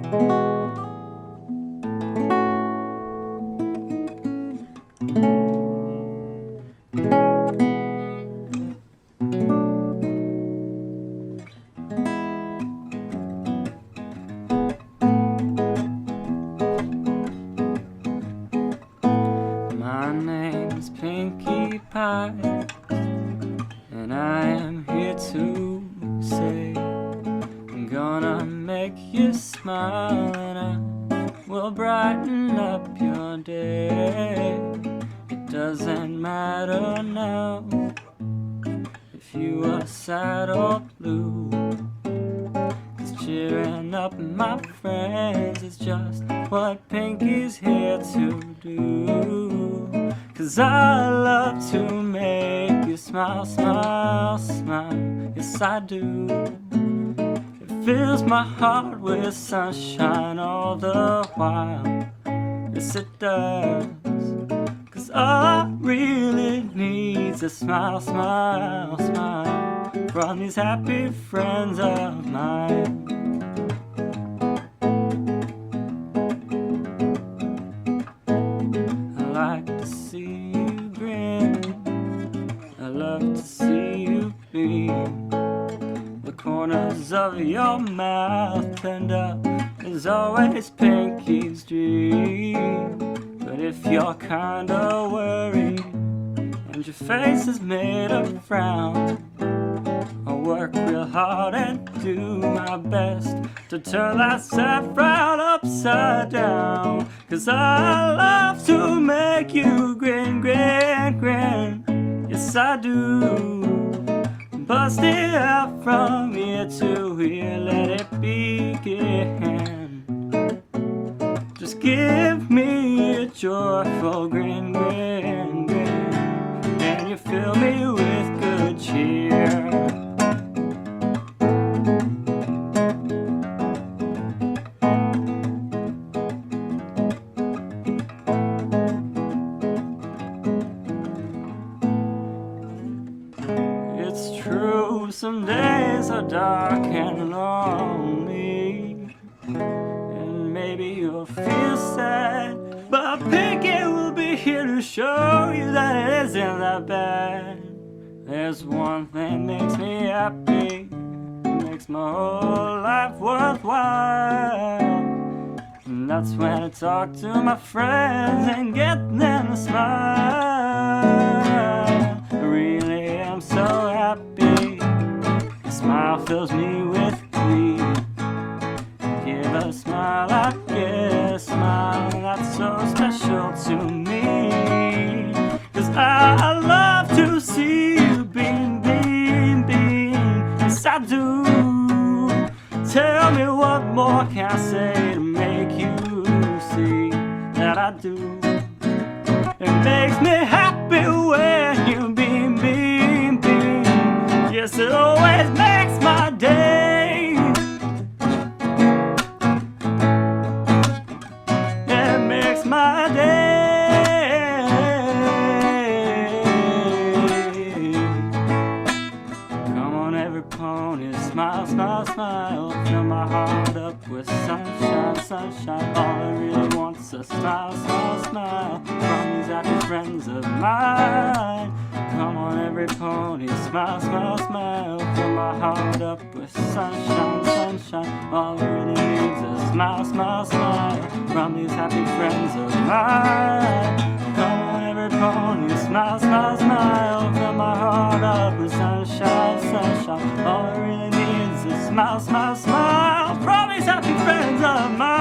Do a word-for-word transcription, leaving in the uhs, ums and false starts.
My name's Pinkie Pie, and I am here to say I'm gonna make you smile, and I will brighten up your day. It doesn't matter now if you are sad or blue, 'cause cheering up my friends is just what Pinkie's here to do. 'Cause I love to make you smile, smile, smile, yes I do. It fills my heart with sunshine all the while, yes it does. 'Cause all I really need is a smile, smile, smile from these happy friends of mine. I like to see you grin, I love to see you beam. The corners of your mouth turned up is always Pinkie's dream. But if you're kinda worried and your face is made of frown, I'll work real hard and do my best to turn that sad frown upside down. 'Cause I love to make you grin, grin, grin, yes I do. Bust it out from ear to ear, let it begin. Just give me a joyful grin, grin, grin, and you fill me with good cheer. It's true, some days are dark and lonely, and maybe you'll feel sad, but Pinkie will be here to show you that it isn't that bad. There's one thing makes me happy, makes my whole life worthwhile, and that's when I talk to my friends and get them to smile. I really am so happy, a smile fills me with glee. Give a smile, I get a smile, that's so special to me. 'Cause I love to see you beam, beam, beam, yes I do. Tell me what more can I say to make you see that I do. It makes me happy when you beam, beam, beam, yes it always makes my day. It makes my day. Come on every pony, smile, smile, smile, fill my heart up with sunshine, sunshine. All I really want's a smile, smile, smile from these happy friends of mine. Come on every pony, smile, smile, smile, fill my heart up with sunshine, sunshine. All I really needs is a smile, smile, smile from these happy friends of mine. Come on every pony, smile, smile, smile, fill my heart up with sunshine, sunshine. All I really need is a smile, smile, smile from these happy friends of mine.